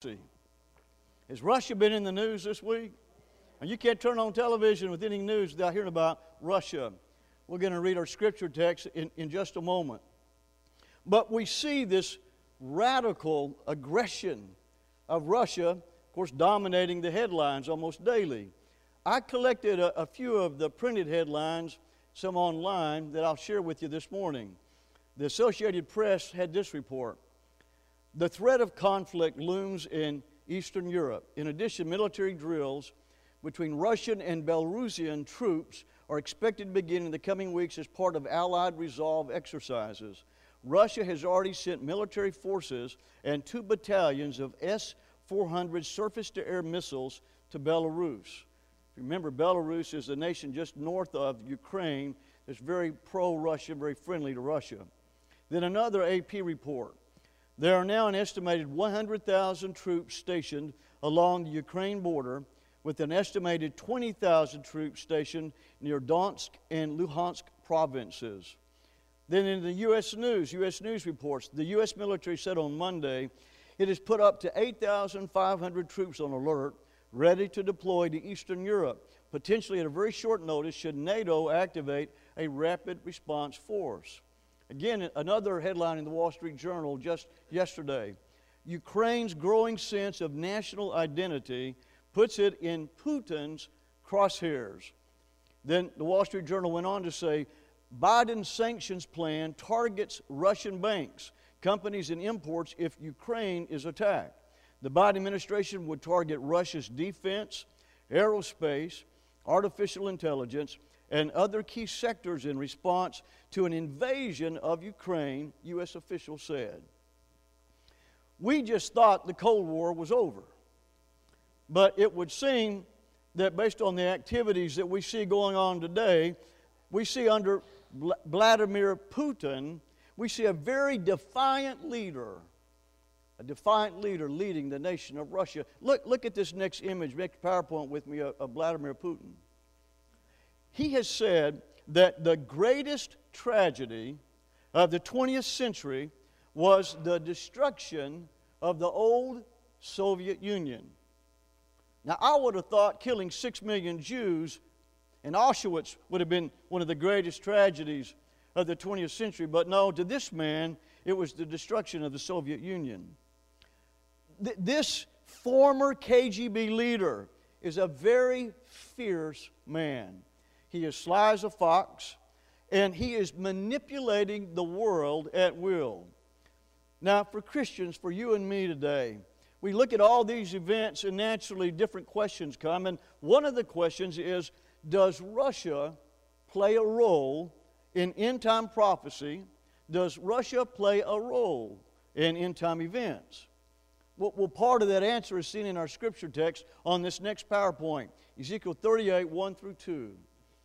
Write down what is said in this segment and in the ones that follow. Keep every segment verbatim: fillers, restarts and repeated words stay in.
See, has Russia been in the news this week? And you can't turn on television with any news without hearing about Russia. We're going to read our scripture text in, in just a moment. But we see this radical aggression of Russia, of course, dominating the headlines almost daily. I collected a, a few of the printed headlines, some online, that I'll share with you this morning. The Associated Press had this report. The threat of conflict looms in Eastern Europe. In addition, military drills between Russian and Belarusian troops are expected to begin in the coming weeks as part of Allied resolve exercises. Russia has already sent military forces and two battalions of S four hundred surface-to-air missiles to Belarus. Remember, Belarus is a nation just north of Ukraine that's very pro-Russian, very friendly to Russia. Then another A P report. There are now an estimated one hundred thousand troops stationed along the Ukraine border, with an estimated twenty thousand troops stationed near Donetsk and Luhansk provinces. Then in the U S News, U S News reports, the U S military said on Monday it has put up to eight thousand five hundred troops on alert, ready to deploy to Eastern Europe, potentially at a very short notice should NATO activate a rapid response force. Again, another headline in the Wall Street Journal just yesterday. Ukraine's growing sense of national identity puts it in Putin's crosshairs. Then the Wall Street Journal went on to say, Biden's sanctions plan targets Russian banks, companies, and imports if Ukraine is attacked. The Biden administration would target Russia's defense, aerospace, artificial intelligence, and other key sectors in response to an invasion of Ukraine, U S officials said. We just thought the Cold War was over. But it would seem that based on the activities that we see going on today, we see under Vladimir Putin, we see a very defiant leader, a defiant leader leading the nation of Russia. Look, look at this next image, make a PowerPoint with me of, of Vladimir Putin. He has said that the greatest tragedy of the twentieth century was the destruction of the old Soviet Union. Now, I would have thought killing six million Jews in Auschwitz would have been one of the greatest tragedies of the twentieth century, but no, to this man, it was the destruction of the Soviet Union. Th- this former K G B leader is a very fierce man. He is sly as a fox, and he is manipulating the world at will. Now, for Christians, for you and me today, we look at all these events and naturally different questions come. And one of the questions is, does Russia play a role in end-time prophecy? Does Russia play a role in end-time events? Well, well, part of that answer is seen in our scripture text on this next PowerPoint, Ezekiel thirty-eight, one through two.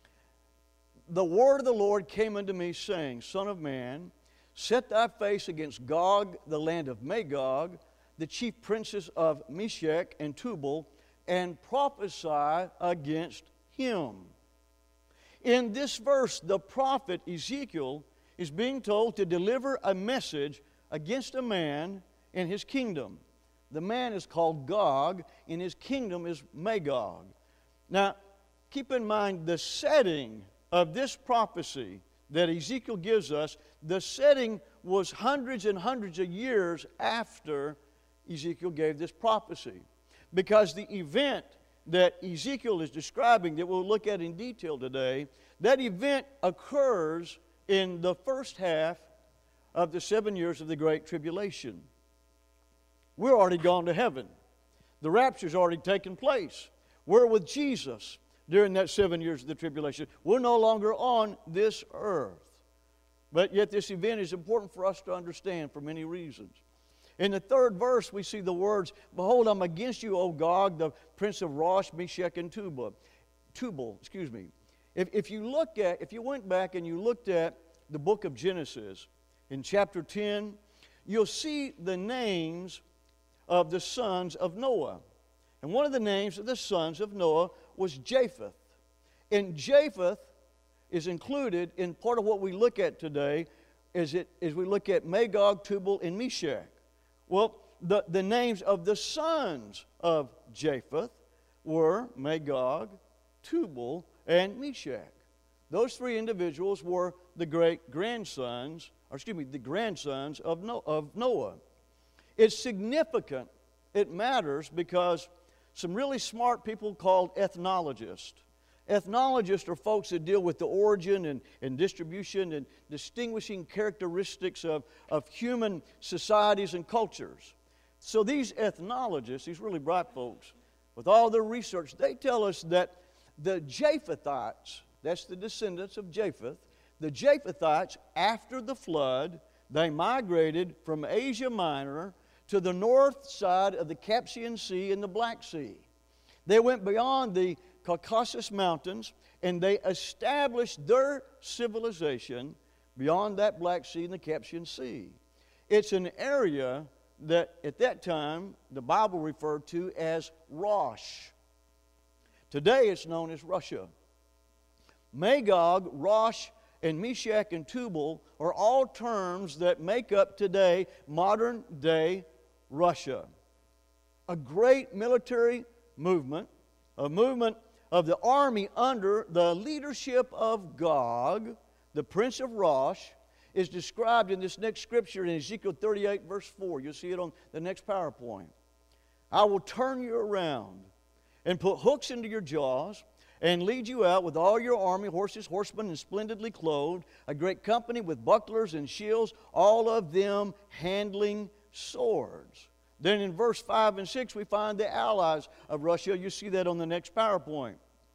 The word of the Lord came unto me, saying, Son of man, set thy face against Gog, the land of Magog, the chief princes of Meshech and Tubal, and prophesy against him. In this verse, the prophet Ezekiel is being told to deliver a message against a man in his kingdom. The man is called Gog, and his kingdom is Magog. Now, keep in mind the setting of this prophecy that Ezekiel gives us. The setting was hundreds and hundreds of years after Ezekiel gave this prophecy, because the event that Ezekiel is describing that we'll look at in detail today, that event occurs in the first half of the seven years of the Great Tribulation. We're already gone to heaven. The rapture's already taken place. We're with Jesus during that seven years of the tribulation. We're no longer on this earth. But yet this event is important for us to understand for many reasons. In the third verse, we see the words, Behold, I'm against you, O Gog, the prince of Rosh, Meshech, and Tubal. Tubal, excuse me. If, if you look at, if you went back and you looked at the book of Genesis, in chapter ten, you'll see the names of the sons of Noah. And one of the names of the sons of Noah was Japheth. And Japheth is included in part of what we look at today as, it, as we look at Magog, Tubal, and Meshech. Well, the, the names of the sons of Japheth were Magog, Tubal, and Meshach. Those three individuals were the great-grandsons, or excuse me, the grandsons of Noah. It's significant, it matters, because some really smart people called ethnologists. Ethnologists are folks that deal with the origin and, and distribution and distinguishing characteristics of, of human societies and cultures. So these ethnologists, these really bright folks, with all their research, they tell us that the Japhethites, that's the descendants of Japheth, the Japhethites, after the flood, they migrated from Asia Minor to the north side of the Caspian Sea and the Black Sea. They went beyond the Caucasus Mountains, and they established their civilization beyond that Black Sea and the Caspian Sea. It's an area that at that time the Bible referred to as Rosh. Today it's known as Russia. Magog, Rosh, and Meshach and Tubal are all terms that make up today modern-day Russia. A great military movement, a movement of the army under the leadership of Gog, the prince of Rosh, is described in this next scripture in Ezekiel thirty-eight, verse four. You'll see it on the next PowerPoint. I will turn you around and put hooks into your jaws and lead you out with all your army, horses, horsemen, and splendidly clothed, a great company with bucklers and shields, all of them handling swords. Then in verse five and six, we find the allies of Russia. You see that on the next PowerPoint.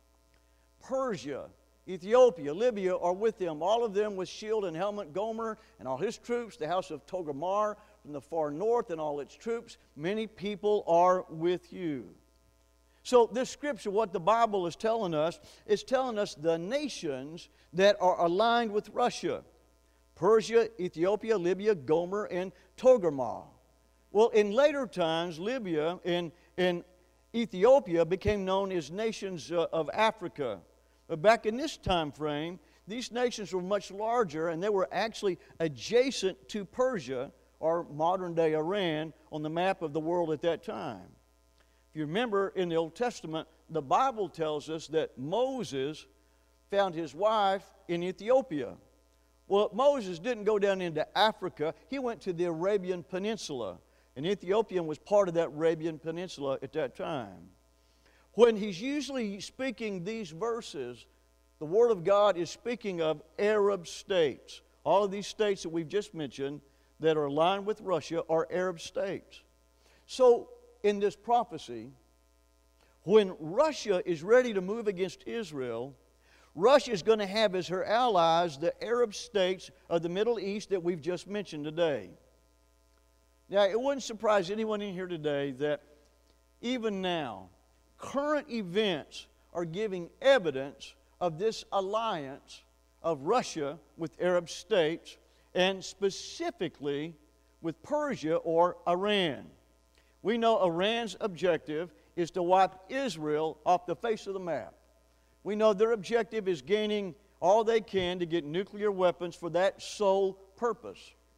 Persia, Ethiopia, Libya are with them, all of them with shield and helmet. Gomer and all his troops, the house of Togarmah from the far north and all its troops. Many people are with you. So this scripture, what the Bible is telling us, is telling us the nations that are aligned with Russia. Persia, Ethiopia, Libya, Gomer, and Togarmah. Well, in later times, Libya and, and Ethiopia became known as nations uh, of Africa. But back in this time frame, these nations were much larger, and they were actually adjacent to Persia, or modern-day Iran, on the map of the world at that time. If you remember, in the Old Testament, the Bible tells us that Moses found his wife in Ethiopia. Well, Moses didn't go down into Africa. He went to the Arabian Peninsula. And Ethiopia was part of that Arabian Peninsula at that time. When he's usually speaking these verses, the Word of God is speaking of Arab states. All of these states that we've just mentioned that are aligned with Russia are Arab states. So, in this prophecy, when Russia is ready to move against Israel, Russia is going to have as her allies the Arab states of the Middle East that we've just mentioned today. Now, it wouldn't surprise anyone in here today that even now, current events are giving evidence of this alliance of Russia with Arab states, and specifically with Persia or Iran. We know Iran's objective is to wipe Israel off the face of the map. We know their objective is gaining all they can to get nuclear weapons for that sole purpose.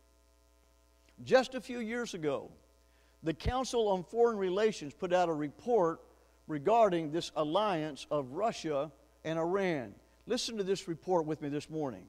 Just a few years ago, the Council on Foreign Relations put out a report regarding this alliance of Russia and Iran. Listen to this report with me this morning.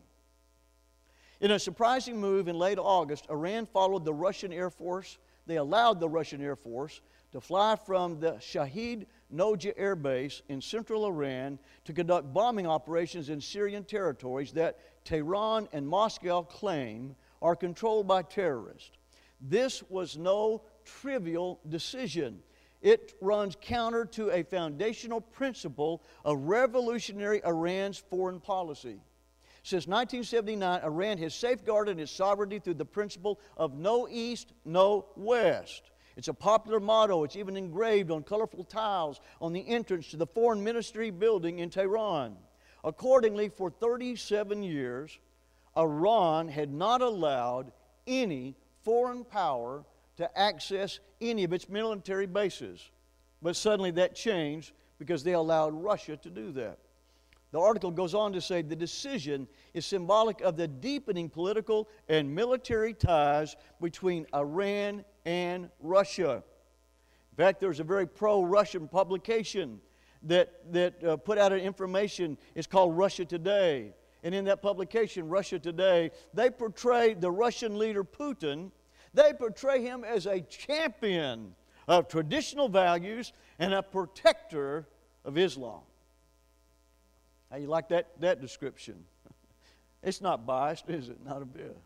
In a surprising move in late August, Iran followed the Russian Air Force. They allowed the Russian Air Force to fly from the Shahid Noja Air Base in central Iran to conduct bombing operations in Syrian territories that Tehran and Moscow claim are controlled by terrorists. This was no trivial decision. It runs counter to a foundational principle of revolutionary Iran's foreign policy. Since nineteen seventy-nine, Iran has safeguarded its sovereignty through the principle of no East, no West. It's a popular motto. It's even engraved on colorful tiles on the entrance to the Foreign Ministry building in Tehran. Accordingly, for thirty-seven years, Iran had not allowed any foreign power to access any of its military bases. But suddenly that changed because they allowed Russia to do that. The article goes on to say the decision is symbolic of the deepening political and military ties between Iran and Russia. In fact, there's a very pro-Russian publication that, that uh, put out an information. It's called Russia Today. And in that publication, Russia Today, they portray the Russian leader Putin, they portray him as a champion of traditional values and a protector of Islam. How you like that, that description? It's not biased, is it? Not a bit.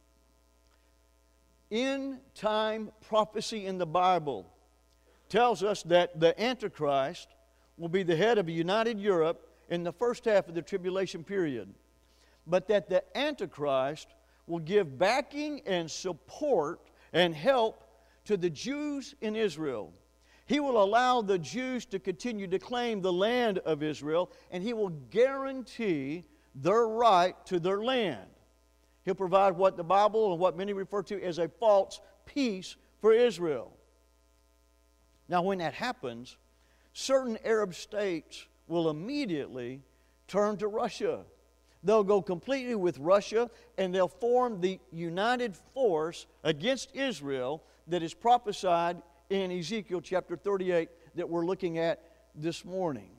End-time prophecy in the Bible tells us that the Antichrist will be the head of a united Europe in the first half of the tribulation period, but that the Antichrist will give backing and support and help to the Jews in Israel. He will allow the Jews to continue to claim the land of Israel, and he will guarantee their right to their land. He'll provide what the Bible and what many refer to as a false peace for Israel. Now, when that happens, certain Arab states will immediately turn to Russia. They'll go completely with Russia, and they'll form the united force against Israel that is prophesied in Ezekiel chapter thirty-eight that we're looking at this morning.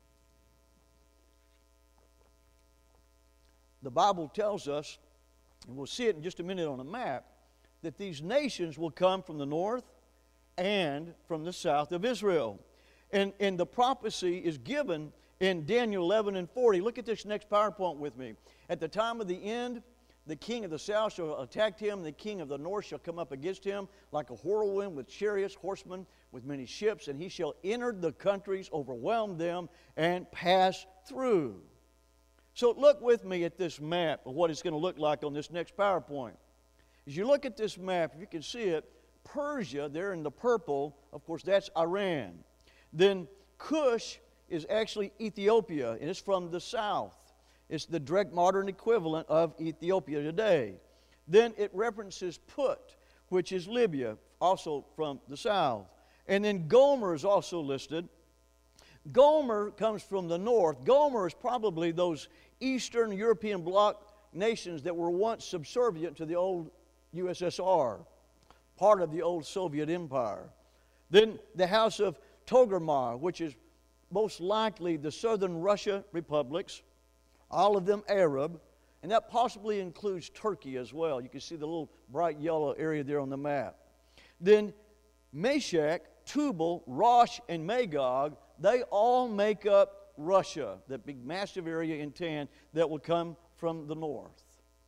The Bible tells us, and we'll see it in just a minute on a map, that these nations will come from the north and from the south of Israel. And, and the prophecy is given in Daniel eleven and forty. Look at this next PowerPoint with me. At the time of the end, the king of the south shall attack him, the king of the north shall come up against him like a whirlwind with chariots, horsemen, with many ships, and he shall enter the countries, overwhelm them, and pass through. So look with me at this map of what it's going to look like on this next PowerPoint. As you look at this map, if you can see it, Persia, there in the purple, of course, that's Iran. Then Cush is actually Ethiopia, and it's from the south. It's the direct modern equivalent of Ethiopia today. Then it references Put, which is Libya, also from the south. And then Gomer is also listed. Gomer comes from the north. Gomer is probably those Eastern European bloc nations that were once subservient to the old U S S R, part of the old Soviet Empire. Then the house of Togarmah, which is most likely the southern Russia republics, all of them Arab, and that possibly includes Turkey as well. You can see the little bright yellow area there on the map. Then Meshech, Tubal, Rosh, and Magog, they all make up Russia, that big massive area in tan that will come from the north.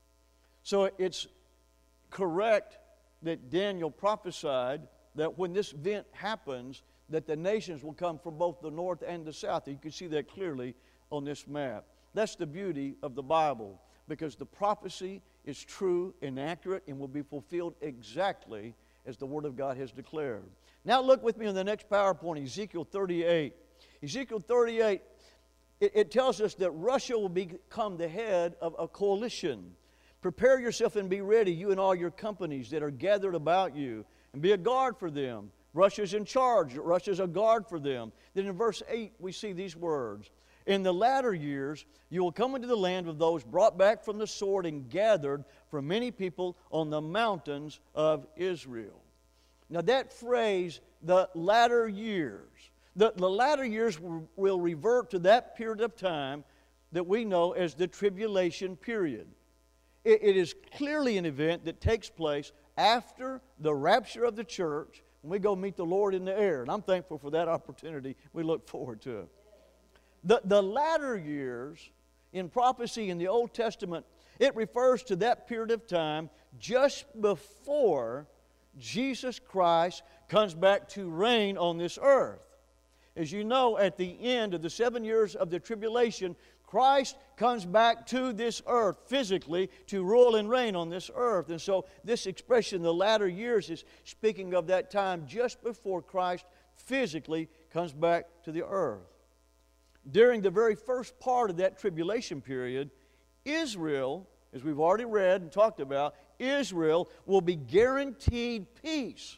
So it's correct that Daniel prophesied that when this event happens, that the nations will come from both the north and the south. You can see that clearly on this map. That's the beauty of the Bible, because the prophecy is true and accurate and will be fulfilled exactly as the Word of God has declared. Now look with me on the next PowerPoint, Ezekiel thirty-eight. Ezekiel thirty-eight, it, it tells us that Russia will become the head of a coalition. Prepare yourself and be ready, you and all your companies that are gathered about you, and be a guard for them. Russia's in charge. Russia's a guard for them. Then in verse eight, we see these words. In the latter years, you will come into the land of those brought back from the sword and gathered from many people on the mountains of Israel. Now that phrase, the latter years, the, the latter years will, will revert to that period of time that we know as the tribulation period. It, it is clearly an event that takes place after the rapture of the church, when we go meet the Lord in the air. And I'm thankful for that opportunity. We look forward to it. The, the latter years in prophecy in the Old Testament, it refers to that period of time just before Jesus Christ comes back to reign on this earth. As you know, at the end of the seven years of the tribulation, Christ comes back to this earth physically to rule and reign on this earth. And so this expression, the latter years, is speaking of that time just before Christ physically comes back to the earth. During the very first part of that tribulation period, Israel, as we've already read and talked about, Israel will be guaranteed peace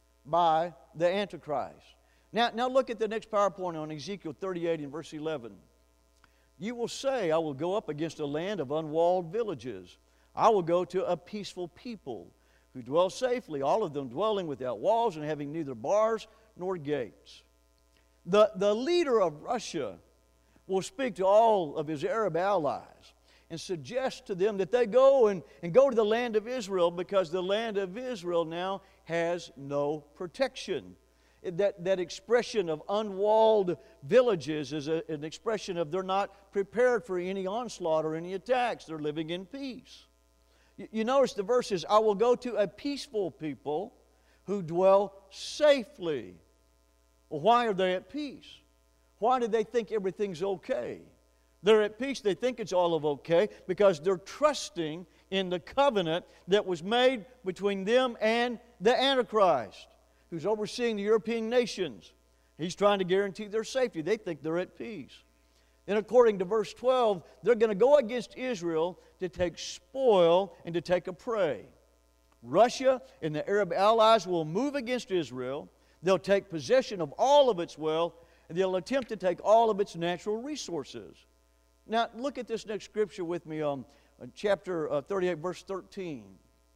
by the Antichrist. Now, now look at the next PowerPoint on Ezekiel thirty-eight and verse eleven. You will say, I will go up against a land of unwalled villages. I will go to a peaceful people who dwell safely, all of them dwelling without walls and having neither bars nor gates. The, the leader of Russia will speak to all of his Arab allies and suggest to them that they go and, and go to the land of Israel, because the land of Israel now has no protection. That, that expression of unwalled villages is a, an expression of they're not prepared for any onslaught or any attacks. They're living in peace. You, you notice the verse is, I will go to a peaceful people who dwell safely. Well, why are they at peace? Why do they think everything's okay? They're at peace. They think it's all of okay because they're trusting in the covenant that was made between them and the Antichrist, who's overseeing the European nations. He's trying to guarantee their safety. They think they're at peace. And according to verse twelve, they're going to go against Israel to take spoil and to take a prey. Russia and the Arab allies will move against Israel. They'll take possession of all of its wealth, and they'll attempt to take all of its natural resources. Now, look at this next scripture with me, um, chapter uh, thirty-eight, verse thirteen.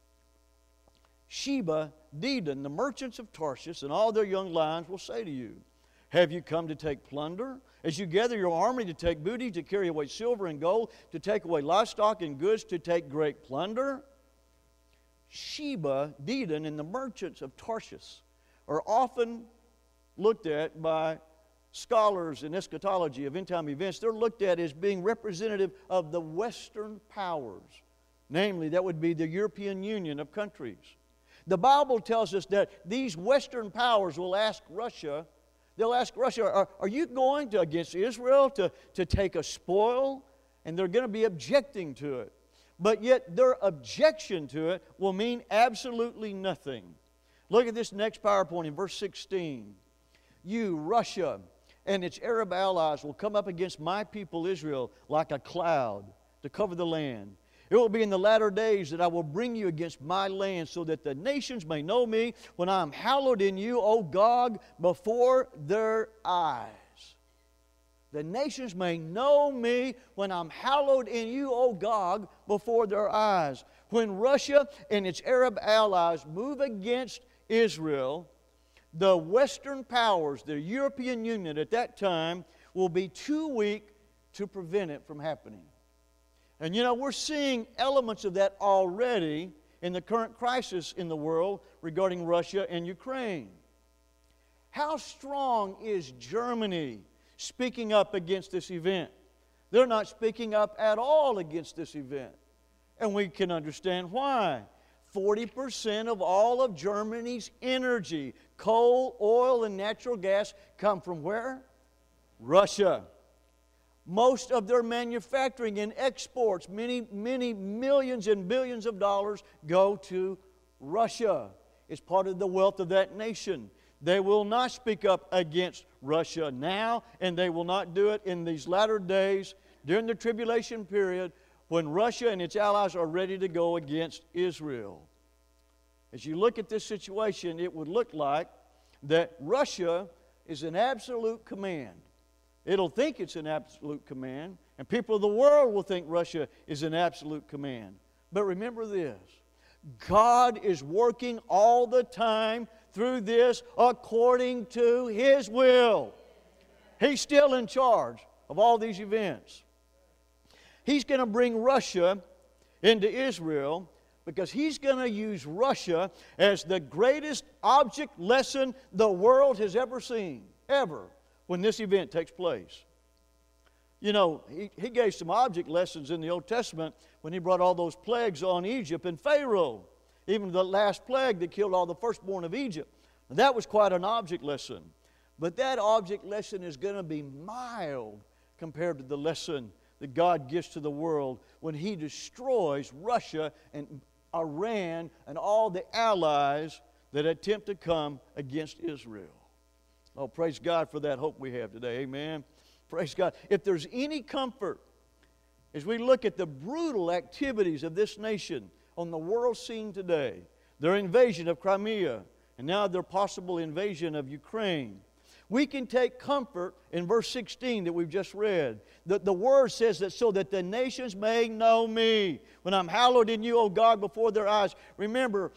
Sheba, Dedan, the merchants of Tarshish, and all their young lions will say to you, have you come to take plunder? As you gather your army to take booty, to carry away silver and gold, to take away livestock and goods, to take great plunder? Sheba, Dedan, and the merchants of Tarshish are often looked at by scholars in eschatology of end-time events. They're looked at as being representative of the Western powers. Namely, that would be the European Union of countries. The Bible tells us that these Western powers will ask Russia, they'll ask Russia, are, are you going to against Israel to, to take a spoil? And they're going to be objecting to it. But yet their objection to it will mean absolutely nothing. Look at this next PowerPoint in verse sixteen. You, Russia, and its Arab allies will come up against my people Israel like a cloud to cover the land. It will be in the latter days that I will bring you against my land, so that the nations may know me when I am hallowed in you, O Gog, before their eyes. The nations may know me when I'm hallowed in you, O Gog, before their eyes. When Russia and its Arab allies move against Israel, the Western powers, the European Union at that time, will be too weak to prevent it from happening. And you know, we're seeing elements of that already in the current crisis in the world regarding Russia and Ukraine. How strong is Germany speaking up against this event? They're not speaking up at all against this event. And we can understand why. forty percent of all of Germany's energy, coal, oil, and natural gas, come from where? Russia. Most of their manufacturing and exports, many, many millions and billions of dollars, go to Russia. It's part of the wealth of that nation. They will not speak up against Russia now, and they will not do it in these latter days during the tribulation period when Russia and its allies are ready to go against Israel. As you look at this situation, it would look like that Russia is in absolute command. It'll think it's an absolute command, and people of the world will think Russia is in absolute command. But remember this, God is working all the time through this according to His will. He's still in charge of all these events. He's going to bring Russia into Israel because He's going to use Russia as the greatest object lesson the world has ever seen, ever, when this event takes place. You know, he, he gave some object lessons in the Old Testament when He brought all those plagues on Egypt and Pharaoh. Even the last plague that killed all the firstborn of Egypt. That was quite an object lesson. But that object lesson is going to be mild compared to the lesson that God gives to the world when He destroys Russia and Iran and all the allies that attempt to come against Israel. Oh, praise God for that hope we have today. Amen. Praise God. If there's any comfort as we look at the brutal activities of this nation on the world scene today, their invasion of Crimea, and now their possible invasion of Ukraine, We can take comfort in verse sixteen that we've just read. The, the Word says that so that the nations may know me, when I'm hallowed in you, O God, before their eyes. Remember,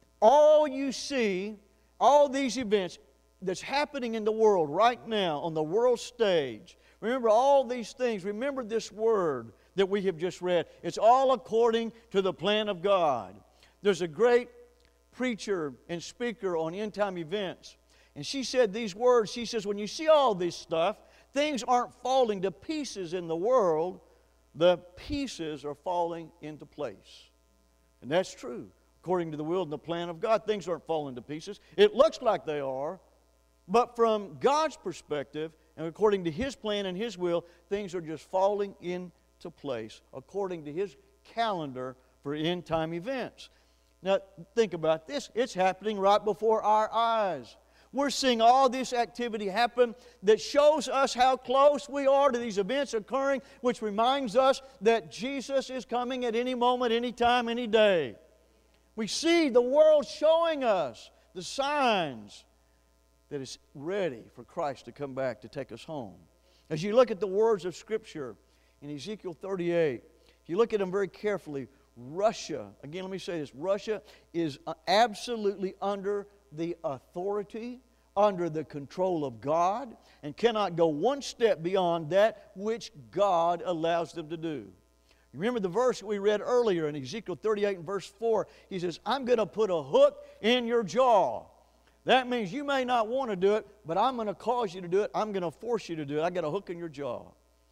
all you see, all these events that's happening in the world right now on the world stage, remember all these things. Remember this Word that we have just read. It's all according to the plan of God. There's a great preacher and speaker on end-time events. And she said these words. She says, when you see all this stuff, things aren't falling to pieces in the world. The pieces are falling into place. And that's true. According to the will and the plan of God, things aren't falling to pieces. It looks like they are. But from God's perspective, and according to His plan and His will, things are just falling into place according to His calendar for end-time events. Now, think about this. It's happening right before our eyes. We're seeing all this activity happen that shows us how close we are to these events occurring, which reminds us that Jesus is coming at any moment, any time, any day. We see the world showing us the signs that it's ready for Christ to come back to take us home. As you look at the words of Scripture in Ezekiel thirty-eight, if you look at them very carefully, Russia, again, let me say this, Russia is absolutely under the authority, under the control of God, and cannot go one step beyond that which God allows them to do. Remember the verse we read earlier in Ezekiel thirty-eight and verse four. He says, I'm going to put a hook in your jaw. That means you may not want to do it, but I'm going to cause you to do it. I'm going to force you to do it. I got a hook in your jaw.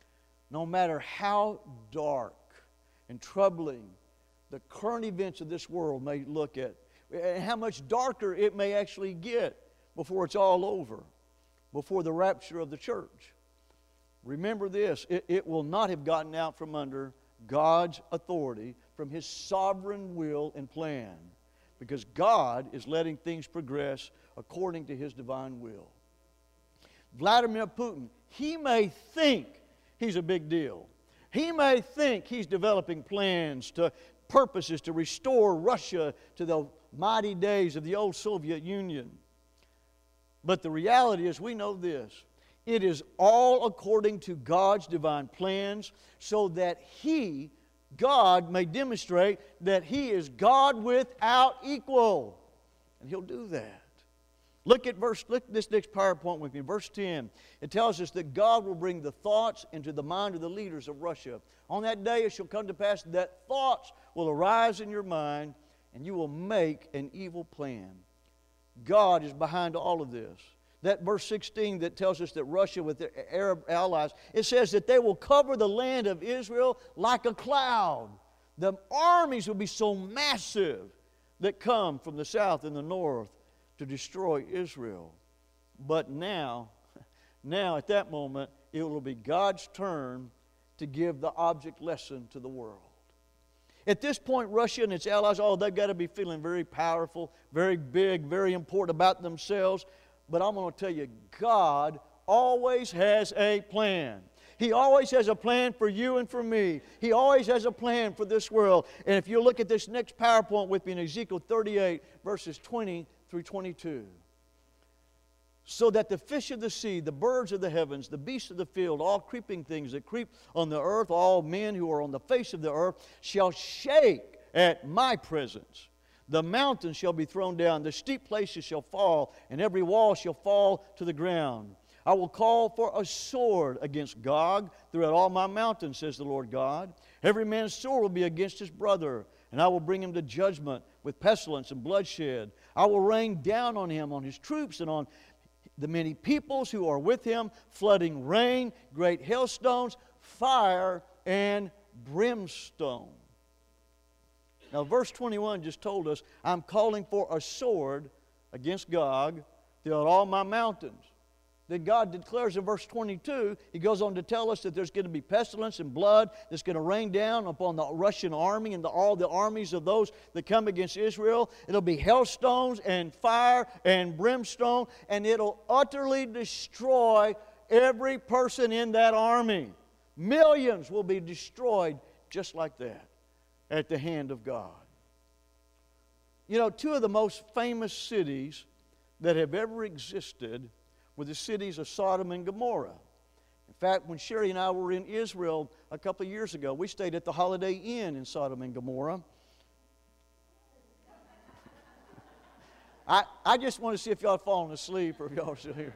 No matter how dark and troubling the current events of this world may look at, and how much darker it may actually get before it's all over, before the rapture of the church. Remember this, it, it will not have gotten out from under God's authority, from His sovereign will and plan, because God is letting things progress according to His divine will. Vladimir Putin, he may think he's a big deal. He may think he's developing plans to purposes to restore Russia to the mighty days of the old Soviet Union. But the reality is, we know this. It is all according to God's divine plans, so that He, God, may demonstrate that He is God without equal. And He'll do that. Look at verse, look at this next PowerPoint with me, verse ten. It tells us that God will bring the thoughts into the mind of the leaders of Russia. On that day it shall come to pass that thoughts will arise in your mind, and you will make an evil plan. God is behind all of this. That verse sixteen that tells us that Russia with their Arab allies, it says that they will cover the land of Israel like a cloud. The armies will be so massive that come from the south and the north to destroy Israel. But now, now at that moment, it will be God's turn to give the object lesson to the world. At this point, Russia and its allies, oh, they've got to be feeling very powerful, very big, very important about themselves. But I'm going to tell you, God always has a plan. He always has a plan for you and for me. He always has a plan for this world. And if you look at this next PowerPoint with me in Ezekiel thirty-eight, verses twenty through twenty-two. So that the fish of the sea, the birds of the heavens, the beasts of the field, all creeping things that creep on the earth, all men who are on the face of the earth, shall shake at my presence. The mountains shall be thrown down, the steep places shall fall, and every wall shall fall to the ground. I will call for a sword against Gog throughout all my mountains, says the Lord God. Every man's sword will be against his brother, and I will bring him to judgment with pestilence and bloodshed. I will rain down on him, on his troops, and on the many peoples who are with him, flooding rain, great hailstones, fire, and brimstone. Now, verse twenty-one just told us, I'm calling for a sword against Gog throughout all my mountains. Then God declares in verse twenty-two, He goes on to tell us that there's going to be pestilence and blood that's going to rain down upon the Russian army and the, all the armies of those that come against Israel. It'll be hailstones and fire and brimstone, and it'll utterly destroy every person in that army. Millions will be destroyed just like that at the hand of God. You know, two of the most famous cities that have ever existed with the cities of Sodom and Gomorrah. In fact, when Sherry and I were in Israel a couple of years ago, we stayed at the Holiday Inn in Sodom and Gomorrah. I, I just want to see if y'all have fallen asleep or if y'all are still here.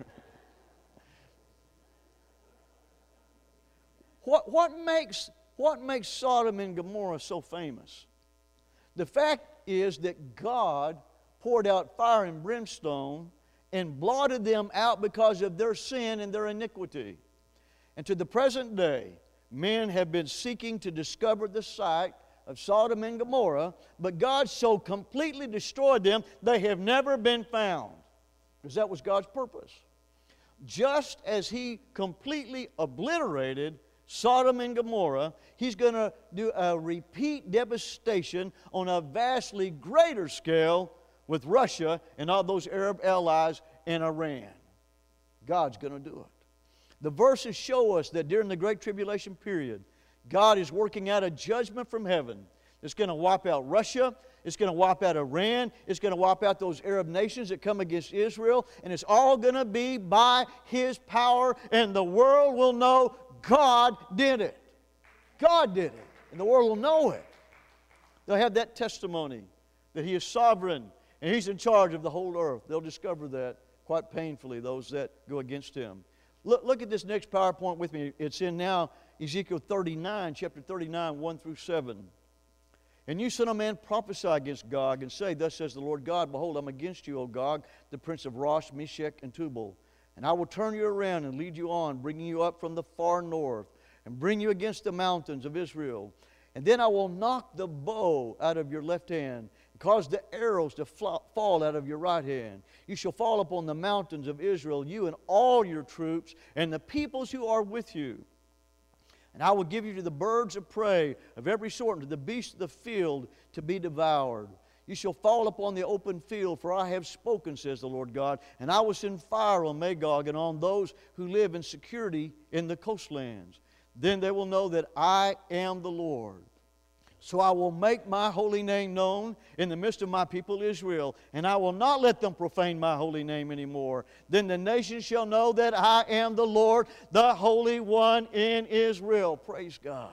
What, what, makes, what makes Sodom and Gomorrah so famous? The fact is that God poured out fire and brimstone and blotted them out because of their sin and their iniquity. And to the present day, men have been seeking to discover the site of Sodom and Gomorrah, but God so completely destroyed them, they have never been found. Because that was God's purpose. Just as He completely obliterated Sodom and Gomorrah, He's going to do a repeat devastation on a vastly greater scale with Russia and all those Arab allies and Iran. God's going to do it. The verses show us that during the Great Tribulation period, God is working out a judgment from heaven. It's going to wipe out Russia. It's going to wipe out Iran. It's going to wipe out those Arab nations that come against Israel. And it's all going to be by His power, and the world will know God did it. God did it. And the world will know it. They'll have that testimony that He is sovereign and He's in charge of the whole earth. They'll discover that quite painfully, those that go against Him. Look, look at this next PowerPoint with me. It's in now Ezekiel thirty-nine, chapter thirty-nine, one through seven. And you, son of man, prophesy against Gog, and say, Thus says the Lord God, Behold, I'm against you, O Gog, the prince of Rosh, Meshech, and Tubal. And I will turn you around and lead you on, bringing you up from the far north, and bring you against the mountains of Israel. And then I will knock the bow out of your left hand, and cause the arrows to fall out of your right hand. You shall fall upon the mountains of Israel, you and all your troops, and the peoples who are with you. And I will give you to the birds of prey of every sort, and to the beasts of the field to be devoured. You shall fall upon the open field, for I have spoken, says the Lord God. And I will send fire on Magog and on those who live in security in the coastlands. Then they will know that I am the Lord. So I will make my holy name known in the midst of my people Israel, and I will not let them profane my holy name anymore. Then the nations shall know that I am the Lord, the Holy One in Israel. Praise God.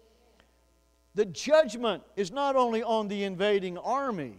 The judgment is not only on the invading army,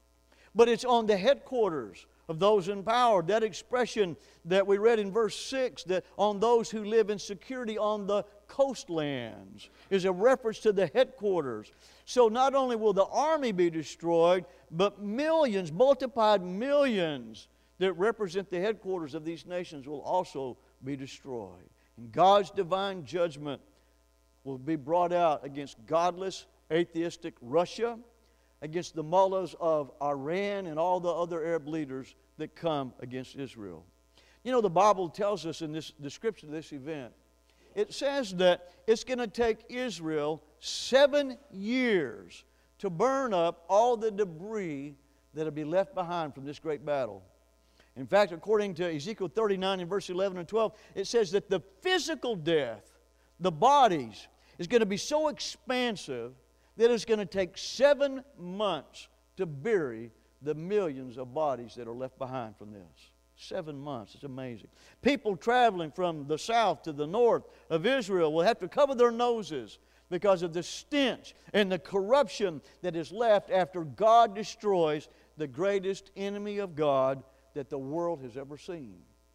but it's on the headquarters of those in power. That expression that we read in verse six, that on those who live in security on the coastlands, is a reference to the headquarters. So not only will the army be destroyed, but millions, multiplied millions that represent the headquarters of these nations will also be destroyed. And God's divine judgment will be brought out against godless, atheistic Russia, against the mullahs of Iran and all the other Arab leaders that come against Israel. You know, the Bible tells us in this description of this event, it says that it's going to take Israel seven years to burn up all the debris that will be left behind from this great battle. In fact, according to Ezekiel thirty-nine in verse eleven and twelve, it says that the physical death, the bodies, is going to be so expansive that it's going to take seven months to bury the millions of bodies that are left behind from this. Seven months. It's amazing. People traveling from the south to the north of Israel will have to cover their noses because of the stench and the corruption that is left after God destroys the greatest enemy of God that the world has ever seen.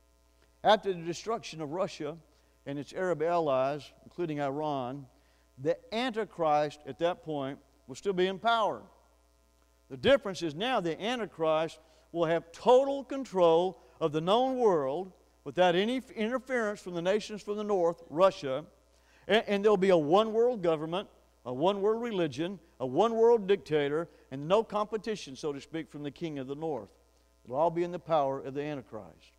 After the destruction of Russia and its Arab allies, including Iran, the Antichrist at that point will still be in power. The difference is now the Antichrist will have total control of the known world without any interference from the nations from the north, Russia, and, and there'll be a one-world government, a one-world religion, a one-world dictator, and no competition, so to speak, from the king of the north. It'll all be in the power of the Antichrist.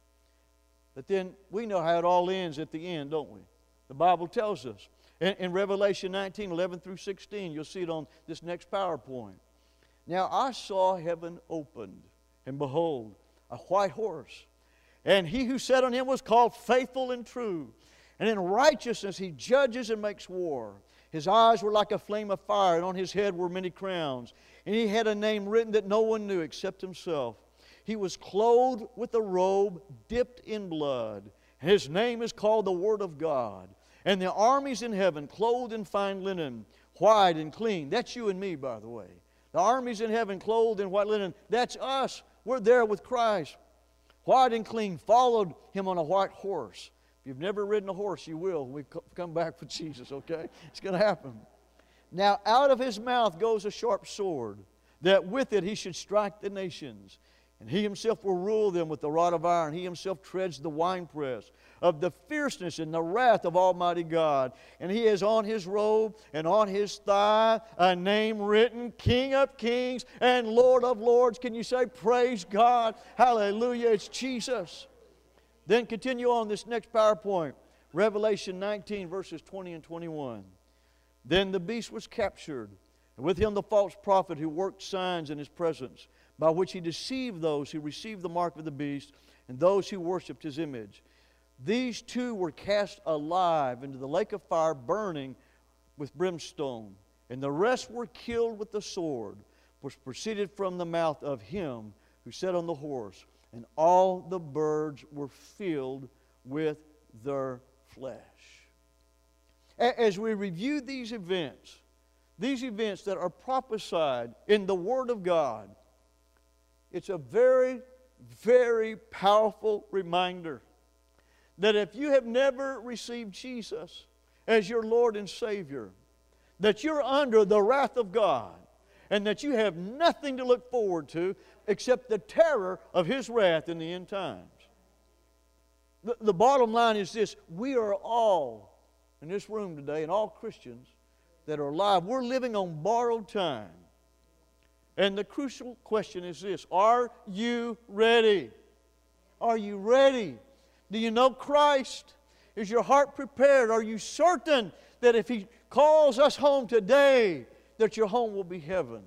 But then we know how it all ends at the end, don't we? The Bible tells us. In, in Revelation nineteen, eleven through sixteen, you'll see it on this next PowerPoint. Now I saw heaven opened, and behold, a white horse. And he who sat on him was called Faithful and True. And in righteousness he judges and makes war. His eyes were like a flame of fire, and on his head were many crowns. And he had a name written that no one knew except himself. He was clothed with a robe dipped in blood. His name is called the Word of God. And the armies in heaven, clothed in fine linen, white and clean. That's you and me, by the way. The armies in heaven, clothed in white linen. That's us. We're there with Christ. White and clean, followed Him on a white horse. If you've never ridden a horse, you will when we come back with Jesus, okay? It's going to happen. Now, out of His mouth goes a sharp sword, that with it He should strike the nations. And He Himself will rule them with the rod of iron. He Himself treads the winepress of the fierceness and the wrath of Almighty God. And He has on His robe and on His thigh a name written, King of Kings and Lord of Lords. Can you say, praise God? Hallelujah, it's Jesus. Then continue on this next PowerPoint. Revelation nineteen, verses twenty and twenty-one. Then the beast was captured, and with him the false prophet who worked signs in his presence, by which he deceived those who received the mark of the beast and those who worshipped his image. These two were cast alive into the lake of fire burning with brimstone, and the rest were killed with the sword, which proceeded from the mouth of him who sat on the horse, and all the birds were filled with their flesh. As we review these events, these events that are prophesied in the Word of God, it's a very, very powerful reminder that if you have never received Jesus as your Lord and Savior, that you're under the wrath of God and that you have nothing to look forward to except the terror of His wrath in the end times. The, the bottom line is this: we are all in this room today, and all Christians that are alive, we're living on borrowed time. And the crucial question is this: are you ready? Are you ready? Do you know Christ? Is your heart prepared? Are you certain that if He calls us home today, that your home will be heaven?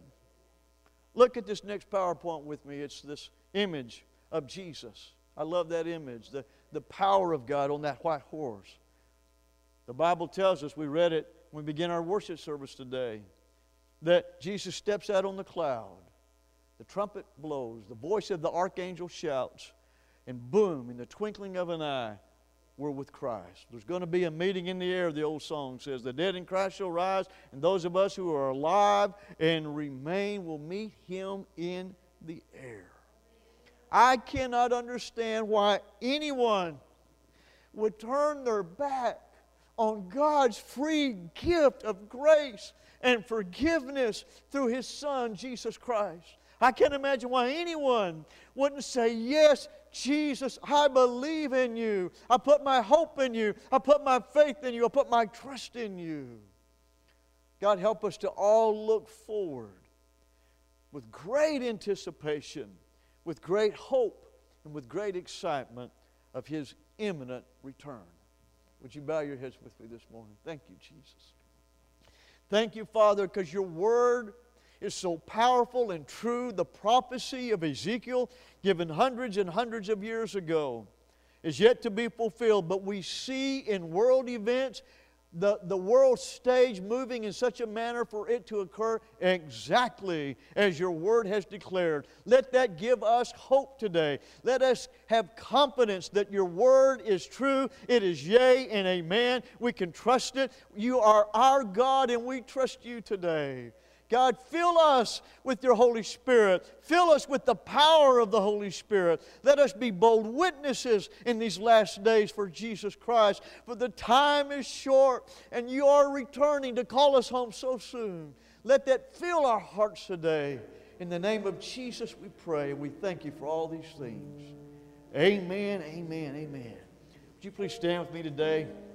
Look at this next PowerPoint with me. It's this image of Jesus. I love that image, the, the power of God on that white horse. The Bible tells us, we read it when we begin our worship service today, that Jesus steps out on the cloud. The trumpet blows. The voice of the archangel shouts. And boom, in the twinkling of an eye, we're with Christ. There's going to be a meeting in the air, the old song says. The dead in Christ shall rise, and those of us who are alive and remain will meet Him in the air. I cannot understand why anyone would turn their back on God's free gift of grace and forgiveness through His Son, Jesus Christ. I can't imagine why anyone wouldn't say, yes, Jesus, I believe in You. I put my hope in You. I put my faith in You. I put my trust in You. God, help us to all look forward with great anticipation, with great hope, and with great excitement of His imminent return. Would you bow your heads with me this morning? Thank you, Jesus. Thank you, Father, because Your Word is so powerful and true. The prophecy of Ezekiel, given hundreds and hundreds of years ago, is yet to be fulfilled. But we see in world events the, the world stage moving in such a manner for it to occur exactly as Your Word has declared. Let that give us hope today. Let us have confidence that Your Word is true. It is yea and amen. We can trust it. You are our God, and we trust You today. God, fill us with Your Holy Spirit. Fill us with the power of the Holy Spirit. Let us be bold witnesses in these last days for Jesus Christ. For the time is short, and You are returning to call us home so soon. Let that fill our hearts today. In the name of Jesus we pray, and we thank You for all these things. Amen, amen, amen. Would you please stand with me today?